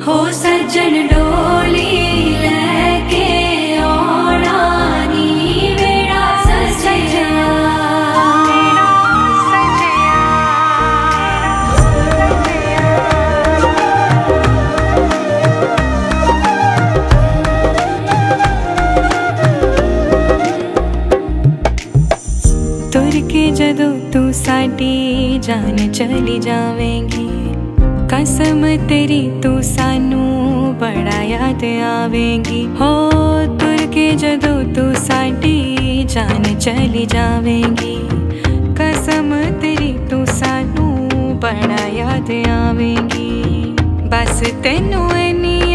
हो सज्जन डोली लेके आना नी मेरा सजया। तुर के जदों तू साडी जान चली जावेंगी, कसम तेरी तू सानू बड़ा याद आवेंगी। हो तुर के जदों तू साडी जान चली जावेंगी, कसम तेरी तू सानू बड़ा याद आवेंगी। बस तेनू इन्नी